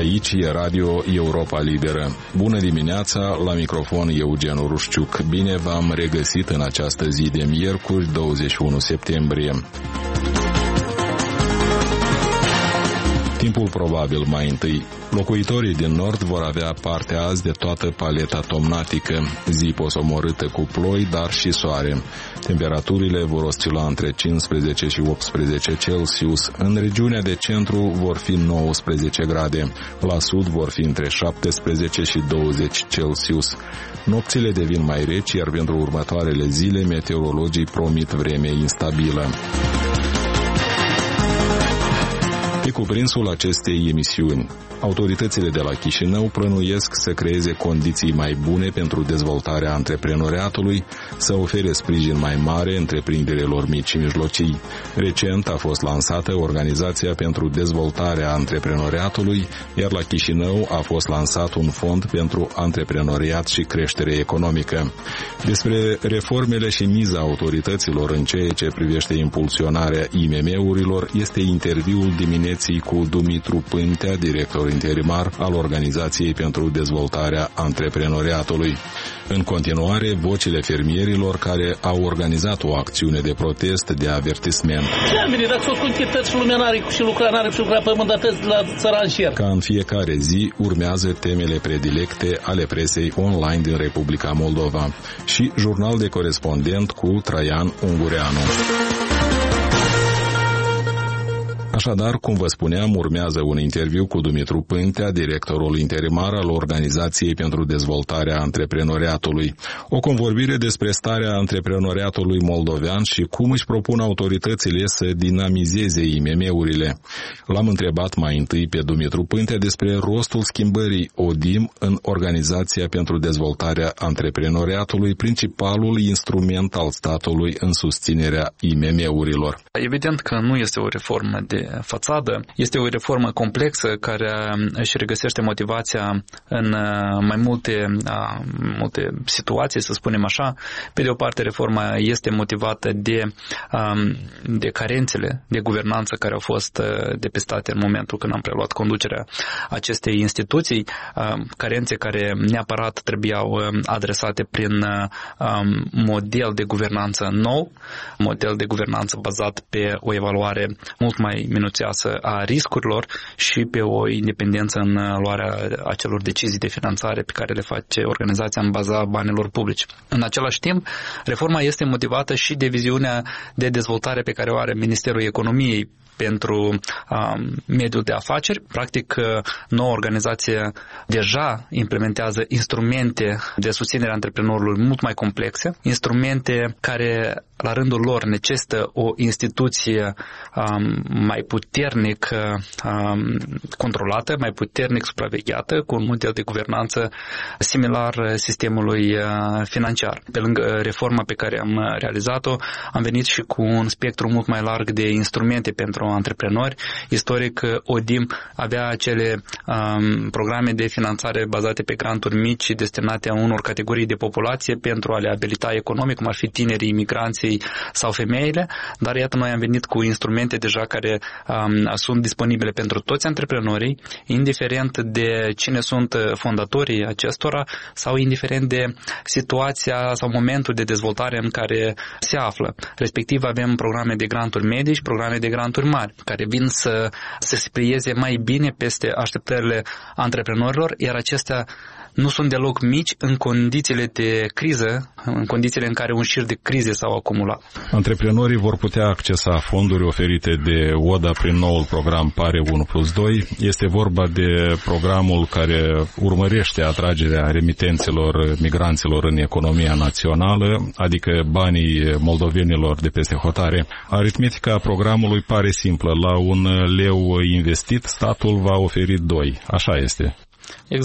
Aici e Radio Europa Liberă. Bună dimineața, la microfon Eugen Rușciuc. Bine v-am regăsit în această zi de miercuri, 21 septembrie. Timpul probabil mai întâi. Locuitorii din nord vor avea parte azi de toată paleta tomnatică, zi posomorâtă cu ploi, dar și soare. Temperaturile vor oscila între 15 și 18 Celsius. În regiunea de centru vor fi 19 grade. La sud vor fi între 17 și 20 Celsius. Nopțile devin mai reci, iar pentru următoarele zile meteorologii promit vreme instabilă. Pe cuprinsul acestei emisiuni, autoritățile de la Chișinău plănuiesc să creeze condiții mai bune pentru dezvoltarea antreprenoriatului, să ofere sprijin mai mare întreprinderilor mici și mijlocii. Recent a fost lansată Organizația pentru Dezvoltarea Antreprenoriatului, iar la Chișinău a fost lansat un fond pentru antreprenoriat și creștere economică. Despre reformele și miza autorităților în ceea ce privește impulsionarea IMM-urilor este interviul dimineții cu Dumitru Pântea, director interimar al Organizației pentru Dezvoltarea Antreprenoriatului. În continuare, vocile fermierilor care au organizat o acțiune de protest de avertisment. Ca în fiecare zi, urmează temele predilecte ale presei online din Republica Moldova și jurnal de corespondent cu Traian Ungureanu. Așadar, cum vă spuneam, urmează un interviu cu Dumitru Pântea, directorul interimar al Organizației pentru Dezvoltarea Antreprenoriatului. O convorbire despre starea antreprenoriatului moldovean și cum își propun autoritățile să dinamizeze IMM-urile. L-am întrebat mai întâi pe Dumitru Pântea despre rostul schimbării ODIM în Organizația pentru Dezvoltarea Antreprenoriatului, principalul instrument al statului în susținerea IMM-urilor. Evident că nu este o reformă de fațadă, este o reformă complexă care își regăsește motivația în mai multe situații, să spunem așa. Pe de o parte, reforma este motivată de carențele de guvernanță care au fost depistate în momentul când am preluat conducerea acestei instituții, carențe care neapărat trebuiau adresate prin model de guvernanță nou, model de guvernanță bazat pe o evaluare mult mai minuțioasă a riscurilor și pe o independență în luarea acelor decizii de finanțare pe care le face organizația în baza banilor publici. În același timp, reforma este motivată și de viziunea de dezvoltare pe care o are Ministerul Economiei pentru mediul de afaceri. Practic, noua organizație deja implementează instrumente de susținere a antreprenorului mult mai complexe, instrumente care la rândul lor necesită o instituție mai puternic controlată, mai puternic supravegheată, cu un model de guvernanță similar sistemului financiar. Pe lângă reforma pe care am realizat-o, am venit și cu un spectru mult mai larg de instrumente pentru antreprenori. Istoric, ODIM avea acele programe de finanțare bazate pe granturi mici destinate a unor categorii de populație pentru a le abilita economic, cum ar fi tinerii, imigranții sau femeile, dar iată, noi am venit cu instrumente deja care sunt disponibile pentru toți antreprenorii, indiferent de cine sunt fondatorii acestora sau indiferent de situația sau momentul de dezvoltare în care se află. Respectiv, avem programe de granturi medii și programe de granturi mari, care vin să se plieze mai bine peste așteptările antreprenorilor, iar acestea nu sunt deloc mici în condițiile de criză, în condițiile în care un șir de crize s-au acumulat. Antreprenorii vor putea accesa fonduri oferite de ODA prin noul program PARE 1+2. Este vorba de programul care urmărește atragerea remitenților migranților în economia națională, adică banii moldovenilor de peste hotare. Aritmetica programului pare simplă. La un leu investit, statul va oferi 2. Așa este. Exact.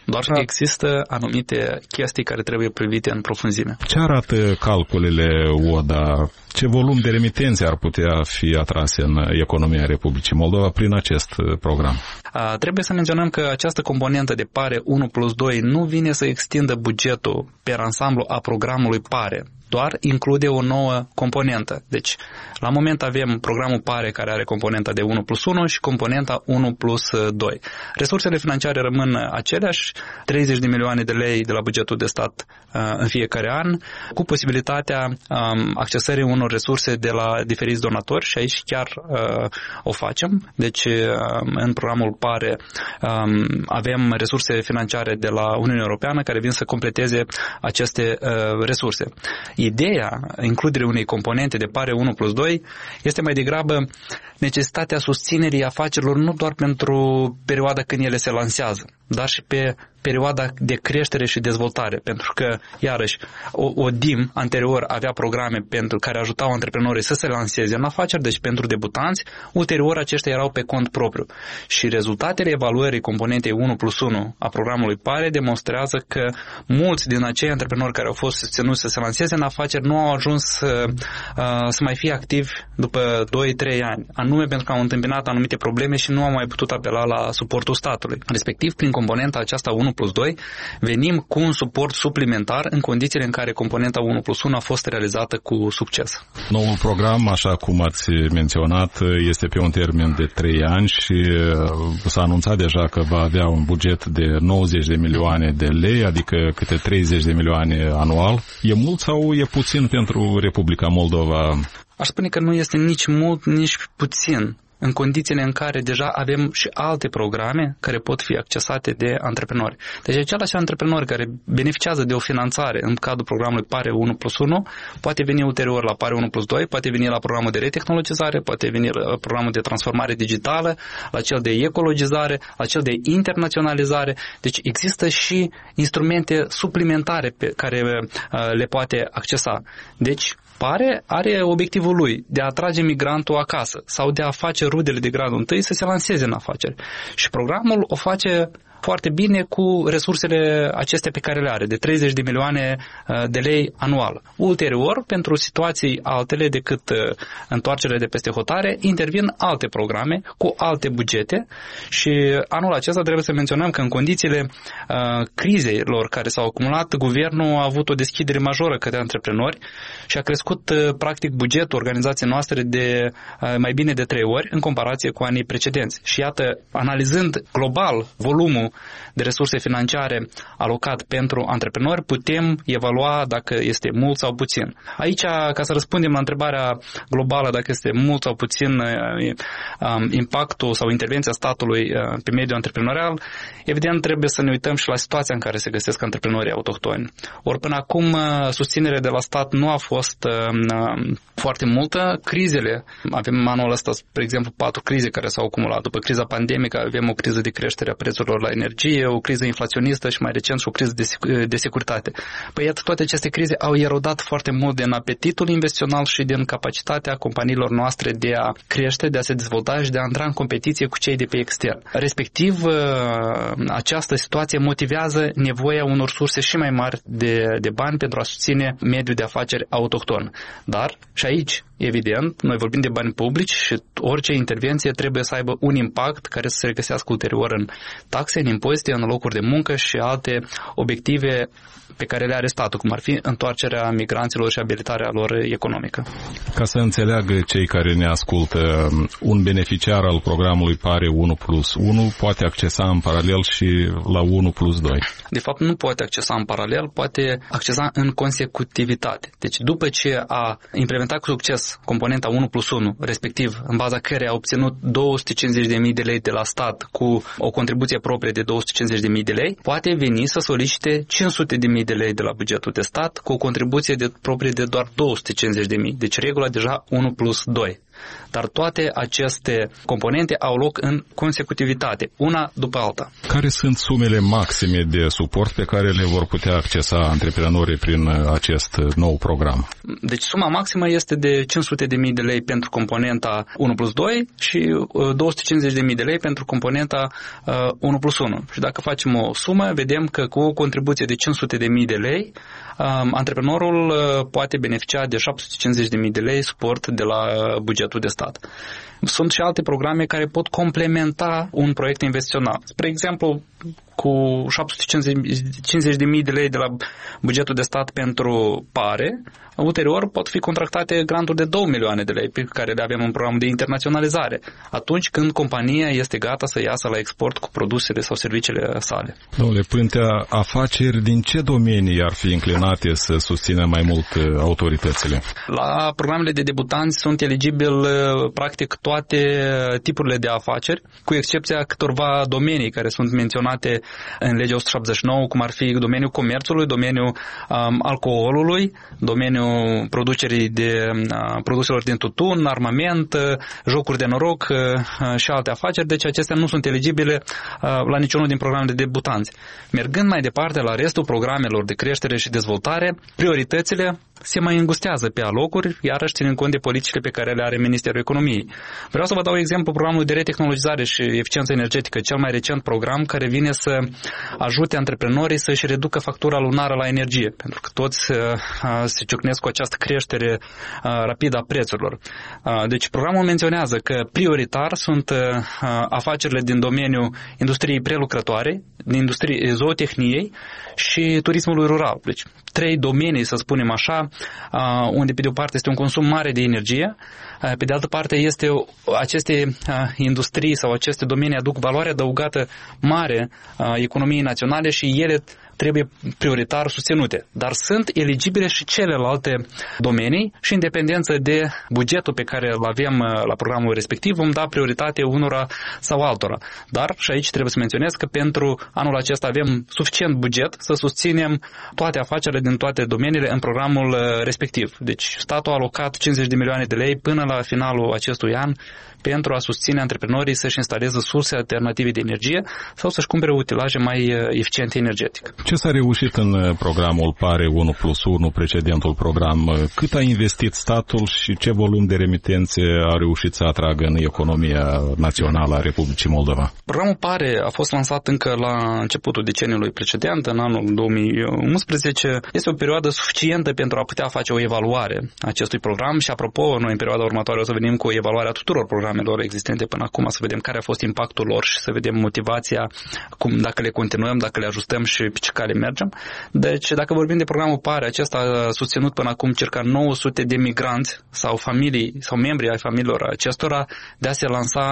Doar că există anumite chestii care trebuie privite în profunzime. Ce arată calculele ODA? Ce volum de remitențe ar putea fi atrase în economia Republicii Moldova prin acest program? Trebuie să menționăm că această componentă de PARE 1+2 nu vine să extindă bugetul per ansamblu a programului PARE, doar include o nouă componentă. Deci, la moment avem programul PARE care are componenta de 1+1 și componenta 1+2. Resursele financiare rămân aceleași, 30 de milioane de lei de la bugetul de stat în fiecare an, cu posibilitatea accesării unor resurse de la diferiți donatori și aici chiar o facem. Deci, în programul PARE avem resurse financiare de la Uniunea Europeană care vin să completeze aceste resurse. Ideea includerii unei componente de PARE 1+2 este mai degrabă necesitatea susținerii afacerilor nu doar pentru perioada când ele se lansează, dar și pe perioada de creștere și dezvoltare, pentru că, iarăși, ODIM anterior avea programe pentru care ajutau antreprenorii să se lanseze în afaceri, deci pentru debutanți, ulterior aceștia erau pe cont propriu. Și rezultatele evaluării componentei 1+1 a programului PARE demonstrează că mulți din acei antreprenori care au fost susținuți să se lanseze în afaceri nu au ajuns să mai fie activi după 2-3 ani, anume pentru că au întâmpinat anumite probleme și nu au mai putut apela la suportul statului. Respectiv, prin componenta aceasta 1+2, venim cu un suport suplimentar în condițiile în care componenta 1+1 a fost realizată cu succes. Noul program, așa cum ați menționat, este pe un termen de 3 ani și s-a anunțat deja că va avea un buget de 90 de milioane de lei, adică câte 30 de milioane anual. E mult sau e puțin pentru Republica Moldova? Aș spune că nu este nici mult, nici puțin, în condițiile în care deja avem și alte programe care pot fi accesate de antreprenori. Deci același antreprenor care beneficiază de o finanțare în cadrul programului PARE 1+1 poate veni ulterior la PARE 1+2, poate veni la programul de retehnologizare, poate veni la programul de transformare digitală, la cel de ecologizare, la cel de internaționalizare. Deci există și instrumente suplimentare pe care le poate accesa. Deci PARE are obiectivul lui de a atrage migrantul acasă sau de a face rudele de gradul întâi să se lanseze în afaceri. Și programul o face foarte bine cu resursele acestea pe care le are, de 30 de milioane de lei anual. Ulterior, pentru situații altele decât întoarcerea de peste hotare, intervin alte programe cu alte bugete și anul acesta trebuie să menționăm că în condițiile crizelor care s-au acumulat, guvernul a avut o deschidere majoră către antreprenori și a crescut practic bugetul organizației noastre de mai bine de 3 ori în comparație cu anii precedenți. Și iată, analizând global volumul de resurse financiare alocat pentru antreprenori, putem evalua dacă este mult sau puțin. Aici, ca să răspundem la întrebarea globală dacă este mult sau puțin impactul sau intervenția statului pe mediul antreprenorial, evident trebuie să ne uităm și la situația în care se găsesc antreprenorii autohtoni. Ori până acum susținerea de la stat nu a fost foarte multă. Crizele, avem anul ăsta, spre exemplu, 4 crize care s-au acumulat. După criza pandemică avem o criză de creștere a prețurilor la energie, o criză inflaționistă și mai recent și o criză de securitate. Păi iată, toate aceste crize au erodat foarte mult din apetitul investițional și din capacitatea companiilor noastre de a crește, de a se dezvolta și de a intra în competiție cu cei de pe extern. Respectiv, această situație motivează nevoia unor surse și mai mari de bani pentru a susține mediul de afaceri autohton. Dar, și aici, evident, noi vorbim de bani publici și orice intervenție trebuie să aibă un impact care să se regăsească ulterior în taxe, în impozite, în locuri de muncă și alte obiective pe care le are statul, cum ar fi întoarcerea migranților și abilitarea lor economică. Ca să înțeleagă cei care ne ascultă, un beneficiar al programului PARE 1+1 poate accesa în paralel și la 1+2. De fapt, nu poate accesa în paralel, poate accesa în consecutivitate. Deci, după ce a implementat cu succes componenta 1+1, respectiv în baza căreia a obținut 250.000 de lei de la stat cu o contribuție proprie de 250.000 de lei, poate veni să solicite 500.000 de lei de la bugetul de stat cu o contribuție proprie de doar 250.000. Deci regula deja 1+2. Dar toate aceste componente au loc în consecutivitate, una după alta. Care sunt sumele maxime de suport pe care le vor putea accesa antreprenorii prin acest nou program? Deci suma maximă este de 500.000 de lei pentru componenta 1+2 și 250.000 de lei pentru componenta 1+1. Și dacă facem o sumă, vedem că cu o contribuție de 500.000 de lei, antreprenorul poate beneficia de 750.000 de lei suport de la bugetul de stat. Sunt și alte programe care pot complementa un proiect investițional. Spre exemplu, cu 750.000 de lei de la bugetul de stat pentru pare, ulterior pot fi contractate granturi de 2 milioane de lei pe care le avem în programul de internaționalizare, atunci când compania este gata să iasă la export cu produsele sau serviciile sale. Domnule Pântea, afaceri din ce domenii ar fi înclinate să susțină mai mult autoritățile? La programele de debutanți sunt eligibili practic toate tipurile de afaceri, cu excepția câtorva domenii care sunt menționate în legea 179, cum ar fi domeniul comerțului, domeniul alcoolului, domeniul producerii de produselor din tutun, armament, jocuri de noroc și alte afaceri, deci acestea nu sunt eligibile la niciunul din programele de debutanți. Mergând mai departe la restul programelor de creștere și dezvoltare, prioritățile se mai îngustează pe alocuri, iarăși ținând cont de politicile pe care le are Ministerul Economiei. Vreau să vă dau exemplu programului de retehnologizare și eficiență energetică, cel mai recent program care vine să ajute antreprenorii să-și reducă factura lunară la energie, pentru că toți se ciocnesc cu această creștere rapidă a prețurilor. Deci programul menționează că prioritar sunt afacerile din domeniul industriei prelucrătoare, din industriei zootehniei și turismului rural. Deci 3 domenii, să spunem așa, unde pe de o parte este un consum mare de energie, pe de altă parte aceste industrii sau aceste domenii aduc valoare adăugată mare economiei naționale și ele trebuie prioritar susținute. Dar sunt eligibile și celelalte domenii și în dependență de bugetul pe care îl avem la programul respectiv vom da prioritate unora sau altora. Dar și aici trebuie să menționez că pentru anul acesta avem suficient buget să susținem toate afacerile din toate domeniile în programul respectiv. Deci statul a alocat 50 de milioane de lei până la finalul acestui an pentru a susține antreprenorii să-și instaleze surse alternative de energie sau să-și cumpere utilaje mai eficiente energetic. Ce s-a reușit în programul PARE 1+1, precedentul program? Cât a investit statul și ce volum de remitențe a reușit să atragă în economia națională a Republicii Moldova? Programul PARE a fost lansat încă la începutul deceniului precedent, în anul 2011. Este o perioadă suficientă pentru a putea face o evaluare a acestui program și, apropo, noi în perioada următoare o să venim cu o evaluare a tuturor programelor existente până acum, să vedem care a fost impactul lor și să vedem motivația, dacă le continuăm, dacă le ajustăm și pe ce cale mergem. Deci, dacă vorbim de programul PARE, acesta a susținut până acum circa 900 de migranți sau familii sau membri ai familiilor acestora de a se lansa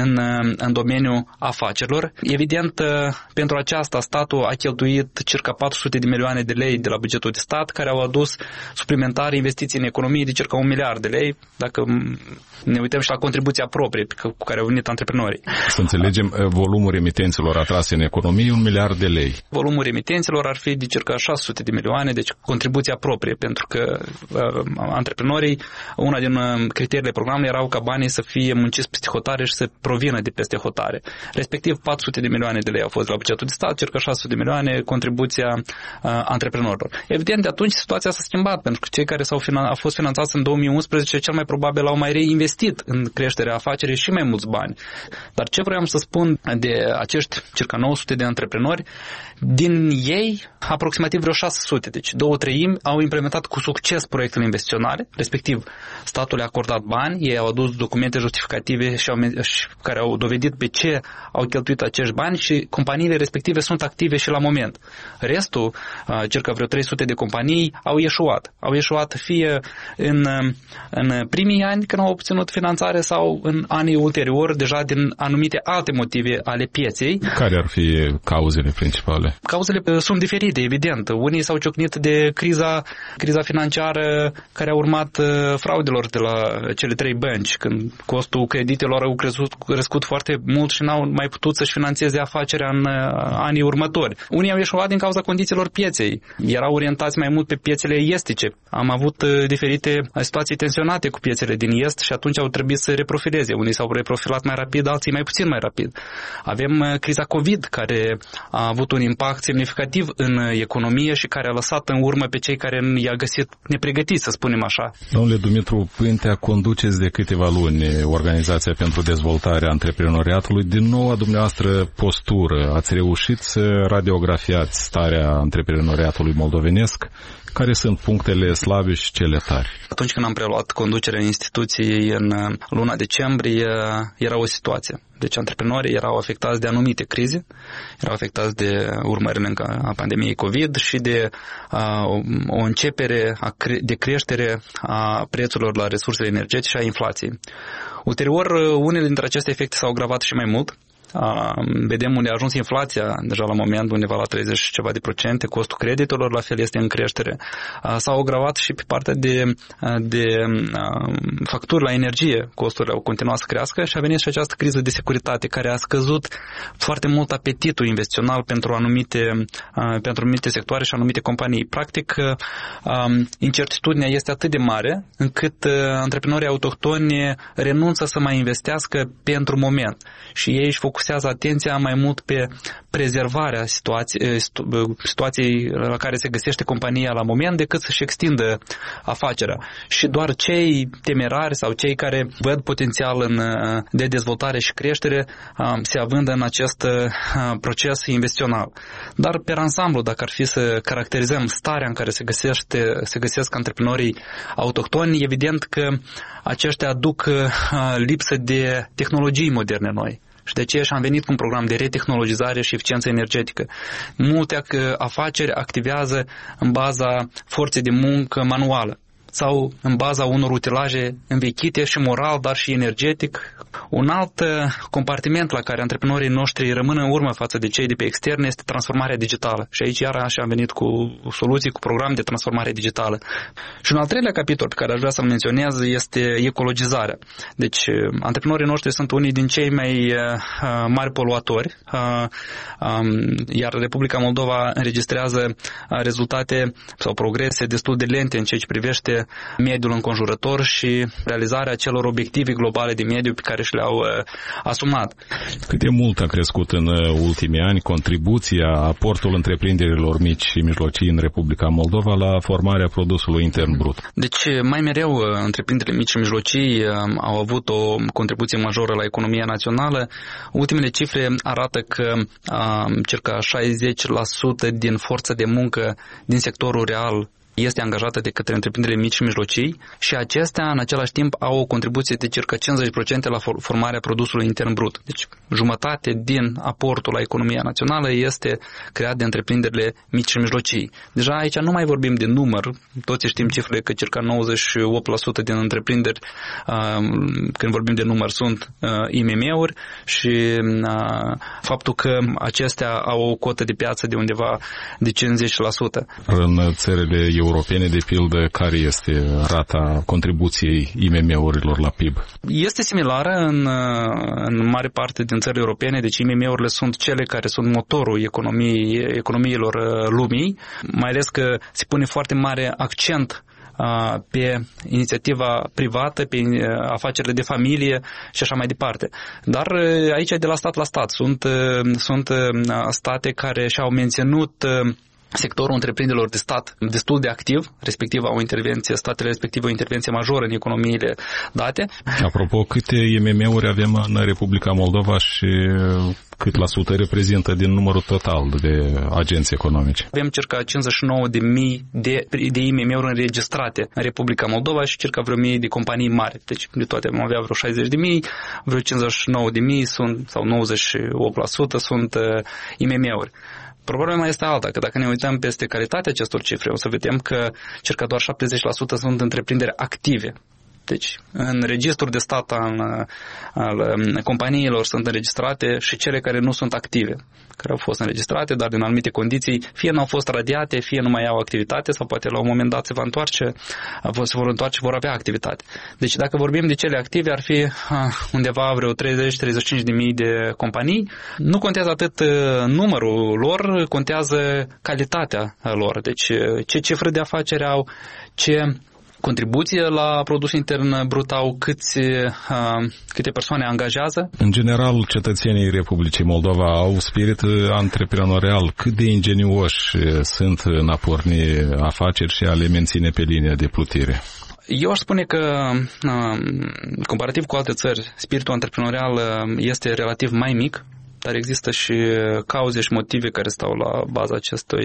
în domeniul afacerilor. Evident, pentru aceasta statul a cheltuit circa 400 de milioane de lei de la bugetul de stat, care au adus suplimentare investiții în economie de circa 1 miliard de lei, dacă ne uităm și la contribuția proprie cu care au venit antreprenorii. Să înțelegem, volumul emitenților atrase în economie, 1 miliard de lei. Volumul emitenților ar fi de circa 600 de milioane, deci contribuția proprie, pentru că antreprenorii, una din criteriile programului erau ca banii să fie munciți peste hotare și să provină de peste hotare. Respectiv 400 de milioane de lei au fost la bugetul de stat, circa 600 de milioane contribuția antreprenorilor. Evident, de atunci situația s-a schimbat, pentru că cei care au fost finanțați în 2011 cel mai probabil au mai reinvestit în creșterea afacerii și mai mulți bani. Dar ce vreau să spun de acești circa 900 de antreprenori, din ei aproximativ vreo 600, deci 2/3 au implementat cu succes proiectele investiționale, respectiv statul le-a acordat bani, ei au adus documente justificative și care au dovedit pe ce au cheltuit acești bani și companiile respective sunt active și la moment. Restul, circa vreo 300 de companii, au ieșuat. Au ieșuat fie în primii ani când au obținut finanțare sau în anii ulterior, deja din anumite alte motive ale pieței. Care ar fi cauzele principale? Cauzele sunt diferite, evident. Unii s-au ciocnit de criza financiară care a urmat fraudelor de la cele 3 bănci, când costul creditelor au crescut foarte mult și n-au mai putut să-și finanțeze afacerea în anii următori. Unii au ieșuat din cauza condițiilor pieței. Erau orientați mai mult pe piețele estice. Am avut diferite situații tensionate cu piețele din est și atunci au trebuit să reprofileze. Unii s-au reprofilat mai rapid, alții mai puțin mai rapid. Avem criza COVID, care a avut un impact semnificativ în economie și care a lăsat în urmă pe cei care i-a găsit nepregătiți, să spunem așa. Domnule Dumitru Pântea, conduceți de câteva luni Organizația pentru Dezvoltarea Antreprenoriatului. Din noua dumneavoastră postură, ați reușit să radiografiați starea antreprenoriatului moldovenesc? Care sunt punctele slabe și cele tari? Atunci când am preluat conducerea instituției în luna decembrie, era o situație. Deci antreprenorii erau afectați de anumite crize, erau afectați de urmările a pandemiei COVID și de o începere de creștere a prețurilor la resursele energetice și a inflației. Ulterior, unele dintre aceste efecte s-au agravat și mai mult. Vedem unde a ajuns inflația, deja la moment undeva la 30 și ceva de procente, costul creditelor la fel este în creștere. S-au agravat și pe partea de facturi la energie, costurile au continuat să crească și a venit și această criză de securitate care a scăzut foarte mult apetitul investițional pentru anumite sectoare și anumite companii. Practic, incertitudinea este atât de mare încât antreprenorii autohtoni renunță să mai investească pentru moment și ei își focusează atenția mai mult pe prezervarea situației la care se găsește compania la moment decât să-și extindă afacerea. Și doar cei temerari sau cei care văd potențial de dezvoltare și creștere se avândă în acest proces investițional. Dar pe ansamblu, dacă ar fi să caracterizăm starea în care se găsesc antreprenorii autohtoni, evident că aceștia aduc lipsă de tehnologii moderne noi. Și de aceea am venit cu un program de retehnologizare și eficiență energetică. Multe afaceri activează în baza forței de muncă manuală sau în baza unor utilaje învechite și moral, dar și energetic. Un alt compartiment la care antreprenorii noștri rămân în urmă față de cei de pe extern este transformarea digitală. Și aici iarăși am venit cu soluții, cu program de transformare digitală. Și un al treilea capitol pe care aș vrea să-l menționez este ecologizarea. Deci antreprenorii noștri sunt unii din cei mai mari poluatori, iar Republica Moldova înregistrează rezultate sau progrese destul de lente în ceea ce privește mediul înconjurător și realizarea celor obiective globale de mediu pe care și le-au asumat. Cât de mult a crescut în ultimii ani contribuția, aportul întreprinderilor mici și mijlocii în Republica Moldova la formarea produsului intern brut? Deci, mai mereu, întreprinderile mici și mijlocii au avut o contribuție majoră la economia națională. Ultimele cifre arată că circa 60% din forța de muncă din sectorul real este angajată de către întreprinderile mici și mijlocii și acestea în același timp au o contribuție de circa 50% la formarea produsului intern brut. Deci jumătate din aportul la economia națională este creat de întreprinderile mici și mijlocii. Deja aici nu mai vorbim de număr, toți știm cifrele că circa 98% din întreprinderi, când vorbim de număr, sunt IMM-uri și faptul că acestea au o cotă de piață de undeva de 50%. În țările europene, de pildă, care este rata contribuției IMM-urilor la PIB? Este similară în mare parte din țările europene, deci IMM-urile sunt cele care sunt motorul economiilor lumii, mai ales că se pune foarte mare accent pe inițiativa privată, pe afacerile de familie și așa mai departe. Dar aici e de la stat la stat. Sunt state care și-au menținut sectorul întreprinderilor de stat destul de activ, respectiv statele respective o intervenție majoră în economiile date. Apropo, câte IMM-uri avem în Republica Moldova și cât la sută reprezintă din numărul total de agenți economici? Avem circa 59.000 de IMM-uri înregistrate în Republica Moldova și circa vreo 1.000 de companii mari. Deci de toate am avea vreo 60.000, vreo 59.000 sunt, sau 98% sunt IMM-uri. Problema este alta, că dacă ne uităm peste calitatea acestor cifre, o să vedem că circa doar 70% sunt întreprinderi active. Deci, în registrul de stat al companiilor sunt înregistrate și cele care nu sunt active, care au fost înregistrate, dar din anumite condiții, fie nu au fost radiate, fie nu mai au activitate, sau poate la un moment dat se vor întoarce, vor avea activitate. Deci, dacă vorbim de cele active, ar fi undeva vreo 30-35 de mii de companii. Nu contează atât numărul lor, contează calitatea lor. Deci, ce cifră de afaceri au, ce contribuție la produsul intern brut au, câte persoane angajează. În general, cetățenii Republicii Moldova au spirit antreprenorial. Cât de ingenioși sunt în a porni afaceri și a le menține pe linia de plutire? Eu aș spune că, comparativ cu alte țări, spiritul antreprenorial este relativ mai mic, dar există și cauze și motive care stau la baza acestei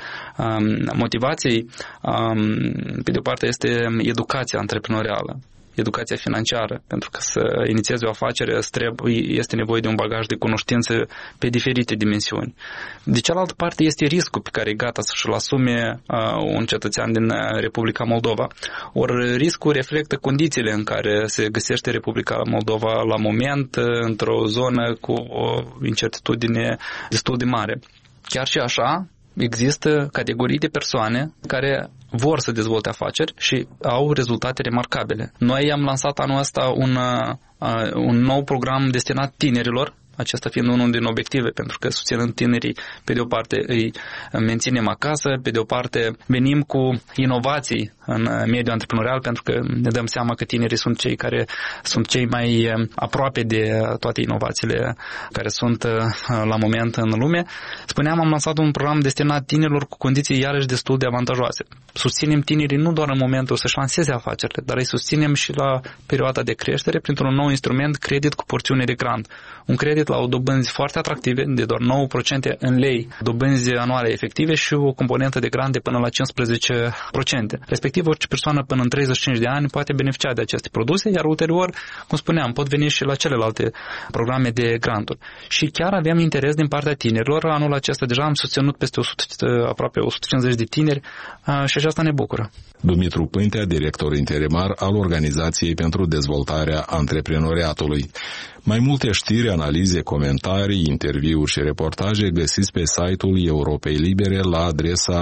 motivații. Pe de o parte este educația antreprenorială, educația financiară, pentru că să inițiezi o afacere este nevoie de un bagaj de cunoștințe pe diferite dimensiuni. De cealaltă parte este riscul pe care e gata să-și-l asume un cetățean din Republica Moldova. Ori riscul reflectă condițiile în care se găsește Republica Moldova la moment, într-o zonă cu o incertitudine destul de mare. Chiar și așa, există categorii de persoane care vor să dezvolte afaceri și au rezultate remarcabile. Noi am lansat anul ăsta un nou program destinat tinerilor, acesta fiind unul din obiective, pentru că susținând tinerii, pe de o parte îi menținem acasă, pe de o parte venim cu inovații în mediul antreprenorial, pentru că ne dăm seama că tinerii sunt cei care sunt cei mai aproape de toate inovațiile care sunt la moment în lume. Spuneam, am lansat un program destinat tinerilor cu condiții iarăși destul de avantajoase. Susținem tinerii nu doar în momentul să-și lanseze afacerile, dar îi susținem și la perioada de creștere printr-un nou instrument, credit cu porțiune de grant. Un credit la o dobânzi foarte atractive, de doar 9% în lei, dobânzi anuale efective și o componentă de grant de până la 15%. Respectiv, orice persoană până în 35 de ani poate beneficia de aceste produse, iar ulterior, cum spuneam, pot veni și la celelalte programe de granturi. Și chiar avem interes din partea tinerilor. Anul acesta deja am susținut peste aproape 150 de tineri și aceasta ne bucură. Dumitru Pântea, director interimar al Organizației pentru Dezvoltarea Antreprenoriatului. Mai multe știri, analize, comentarii, interviuri și reportaje găsiți pe site-ul Europei Libere la adresa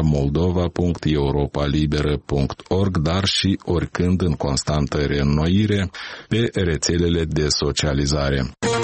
moldova.europalibera.org, dar și oricând în constantă reînnoire pe rețelele de socializare.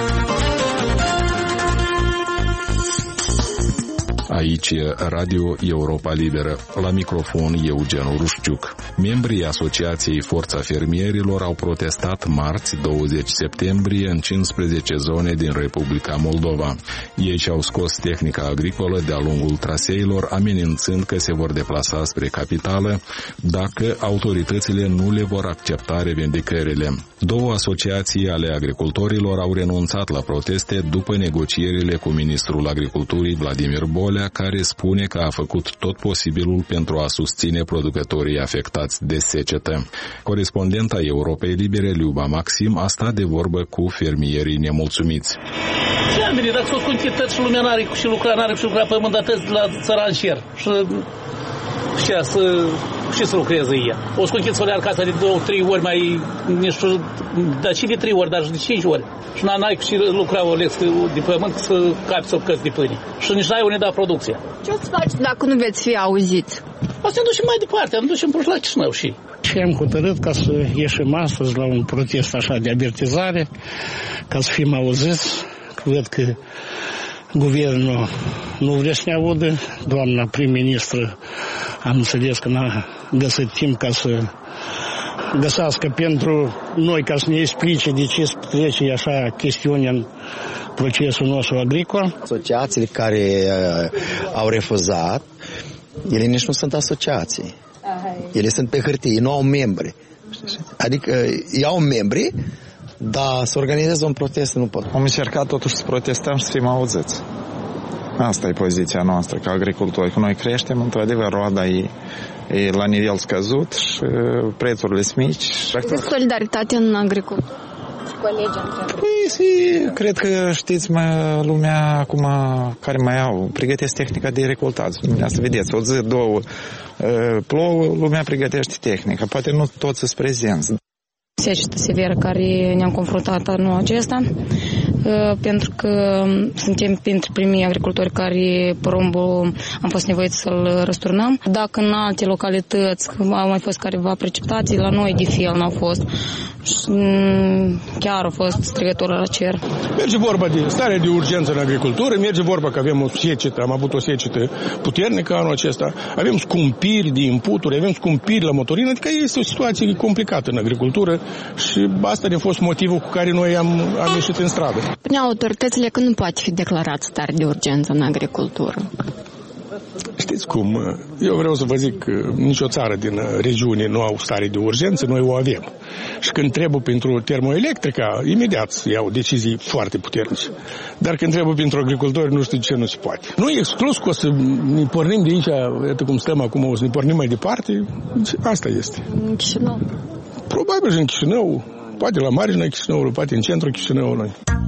Aici e Radio Europa Liberă. La microfon Eugen Rușciuc. Membrii Asociației Forța Fermierilor au protestat marți, 20 septembrie, în 15 zone din Republica Moldova. Ei și-au scos tehnica agricolă de-a lungul traseilor, amenințând că se vor deplasa spre capitală dacă autoritățile nu le vor accepta revendicările. Două asociații ale agricultorilor au renunțat la proteste după negocierile cu ministrul agriculturii Vladimir Bolea, care spune că a făcut tot posibilul pentru a susține producătorii afectați de secetă. Corespondenta Europei Libere, Liuba Maxim, a stat de vorbă cu fermierii nemulțumiți. Oamenii, dacă s-o scuntități și lumea n-are și lucra pământătăți la țăran cer și să lucreze ea. O scuncit solear casa de 2-3 ori mai, nu știu, dar și de 3 ori, dar și de 5 ori. Și n-ai și lucra o lex de pământ să capi să căți de pâine. Și nici n-ai unde da producția. Ce o să faci dacă nu veți fi auziți? O să ne ducem mai departe, ne ducem la Chișinău și... Și am hotărât ca să ieșim astăzi la un protest așa de avertizare, ca să fim auziți. Cred că guvernul nu vrea să ne audă. Doamna prim-ministră am înțeles că n-a găsit timp ca să găsească pentru noi, ca să ne explice de ce se trece așa chestiuni în procesul nostru agricol. Asociațiile care au refuzat, ele nici nu sunt asociații. Ele sunt pe hârtie, nu au membri. Adică iau membri, dar să organizeze un protest nu pot. Am încercat totuși să protestăm și să fim auziți. Asta e poziția noastră ca agricultori. Că noi creștem, într-adevăr, roada e la nivel scăzut și prețurile sunt mici. Aveți solidaritate în agricultură? Păi, cred că știți, lumea acum care mai au, pregătesc tehnica de recoltat. Asta vedeți, o zi, două plouă, lumea pregătește tehnica. Poate nu toți sunt prezenți. secetă severă care ne-am confruntat anul acesta, pentru că suntem printre primii agricultori care porumbul am fost nevoiți să-l răsturnăm. Dacă în alte localități au mai fost careva precipitații, la noi de fel n-au fost. Chiar a fost strigătură la cer. Merge vorba de starea de urgență în agricultură, merge vorba că avem o secetă, am avut o secetă puternică anul acesta, avem scumpiri de inputuri, avem scumpiri la motorină, adică este o situație complicată în agricultură și asta a fost motivul cu care noi am ieșit în stradă. Până autoritățile că nu poate fi declarat stare de urgență în agricultură. Știți cum? Eu vreau să vă zic că nicio țară din regiune nu au stare de urgență, noi o avem. Și când trebuie pentru termoelectrica, imediat iau decizii foarte puternice. Dar când trebuie pentru agricultori, nu știu de ce nu se poate. Nu e exclus că o să ne pornim de aici, iată cum stăm acum, o să ne pornim mai departe. Asta este. În Chișinău? Probabil și în Chișinău, poate la marginea Chișinăului, poate în centrul Chișinăului.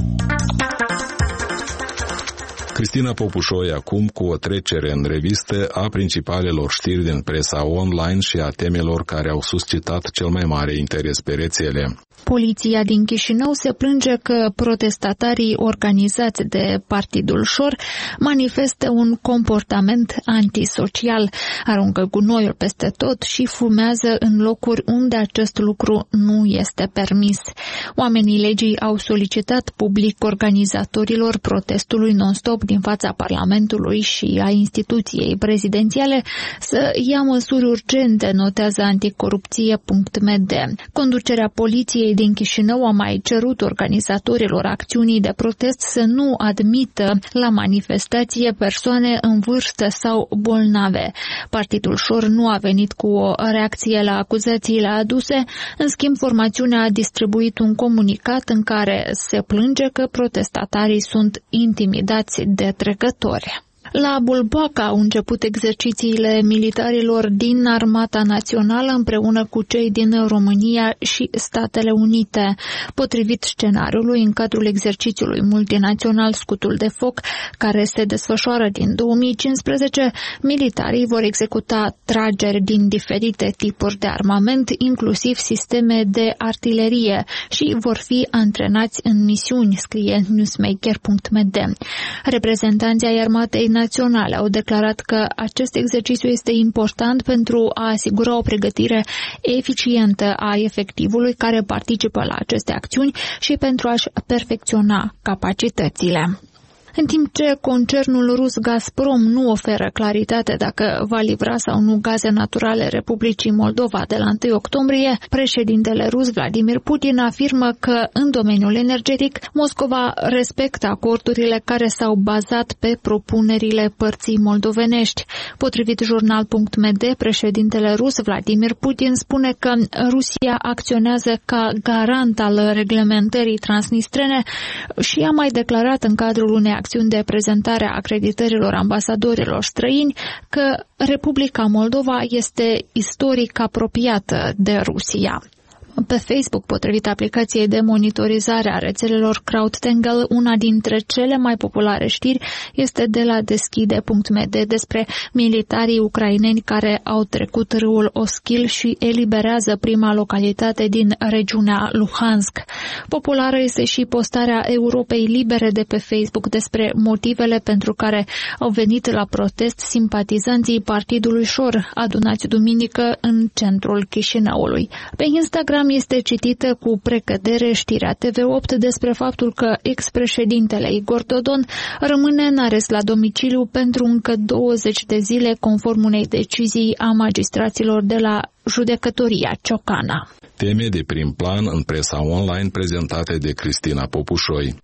Cristina Popușoi acum cu o trecere în revistă a principalelor știri din presa online și a temelor care au suscitat cel mai mare interes pe rețele. Poliția din Chișinău se plânge că protestatarii organizați de Partidul Șor manifestă un comportament antisocial, aruncă gunoiul peste tot și fumează în locuri unde acest lucru nu este permis. Oamenii legii au solicitat public organizatorilor protestului non-stop din fața Parlamentului și a instituției prezidențiale să ia măsuri urgente, notează anticorupție.md. Conducerea poliției din Chișinău a mai cerut organizatorilor acțiunii de protest să nu admită la manifestație persoane în vârstă sau bolnave. Partidul Șor nu a venit cu o reacție la acuzațiile aduse, în schimb formațiunea a distribuit un comunicat în care se plânge că protestatarii sunt intimidați de trecători. La Bulboaca au început exercițiile militarilor din Armata Națională împreună cu cei din România și Statele Unite. Potrivit scenariului, în cadrul exercițiului multinațional Scutul de Foc, care se desfășoară din 2015, militarii vor executa trageri din diferite tipuri de armament, inclusiv sisteme de artilerie, și vor fi antrenați în misiuni, scrie newsmaker.md. Reprezentanții ai Armatei Naționale au declarat că acest exercițiu este important pentru a asigura o pregătire eficientă a efectivului care participă la aceste acțiuni și pentru a-și perfecționa capacitățile. În timp ce concernul rus Gazprom nu oferă claritate dacă va livra sau nu gaze naturale Republicii Moldova de la 1 octombrie, președintele rus Vladimir Putin afirmă că în domeniul energetic Moscova respectă acordurile care s-au bazat pe propunerile părții moldovenești. Potrivit jurnal.md, președintele rus Vladimir Putin spune că Rusia acționează ca garant al reglementării transnistrene și a mai declarat în cadrul unei acțiuni de prezentare a acreditărilor ambasadorilor străini că Republica Moldova este istoric apropiată de Rusia. Pe Facebook, potrivit aplicației de monitorizare a rețelelor CrowdTangle, una dintre cele mai populare știri este de la deschide.md despre militarii ucraineni care au trecut râul Oschil și eliberează prima localitate din regiunea Luhansk. Populară este și postarea Europei Libere de pe Facebook despre motivele pentru care au venit la protest simpatizanții Partidului Șor, adunați duminică în centrul Chișinăului. Pe Instagram este citită cu precădere știrea TV8 despre faptul că ex-președintele Igor Dodon rămâne în arest la domiciliu pentru încă 20 de zile, conform unei decizii a magistraților de la judecătoria Ciocana. Teme de prim plan în presa online prezentate de Cristina Popușoi.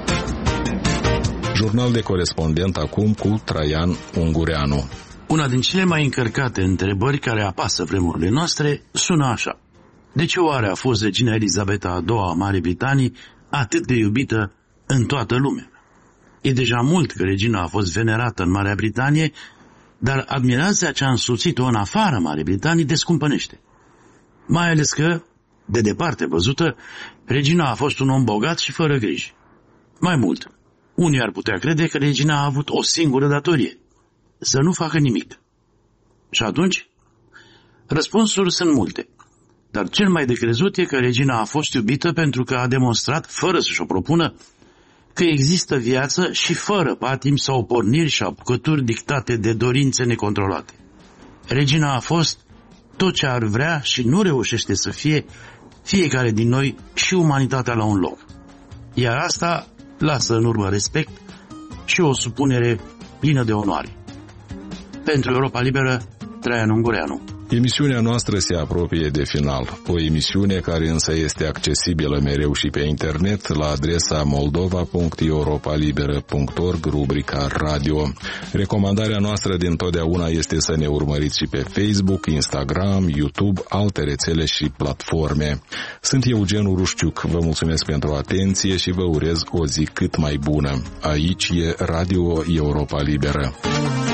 Jurnal de corespondent acum cu Traian Ungureanu. Una din cele mai încărcate întrebări care apasă vremurile noastre sună așa. De ce oare a fost regina Elizabeta II a Marii Britanii atât de iubită în toată lumea? E deja mult că regina a fost venerată în Marea Britanie, dar admirația ce a însoțit-o în afara Marii Britanii descumpănește. Mai ales că, de departe văzută, regina a fost un om bogat și fără griji. Mai mult, unii ar putea crede că regina a avut o singură datorie, să nu facă nimic. Și atunci, răspunsuri sunt multe. Dar cel mai de crezut e că regina a fost iubită pentru că a demonstrat, fără să-și o propună, că există viață și fără patimi sau porniri și apucături dictate de dorințe necontrolate. Regina a fost tot ce ar vrea și nu reușește să fie fiecare din noi și umanitatea la un loc. Iar asta lasă în urmă respect și o supunere plină de onoare. Pentru Europa Liberă, Traian Ungureanu. Emisiunea noastră se apropie de final, o emisiune care însă este accesibilă mereu și pe internet la adresa moldova.europalibera.org, rubrica radio. Recomandarea noastră dintotdeauna este să ne urmăriți și pe Facebook, Instagram, YouTube, alte rețele și platforme. Sunt Eugen Urușciuc, vă mulțumesc pentru atenție și vă urez o zi cât mai bună. Aici e Radio Europa Liberă.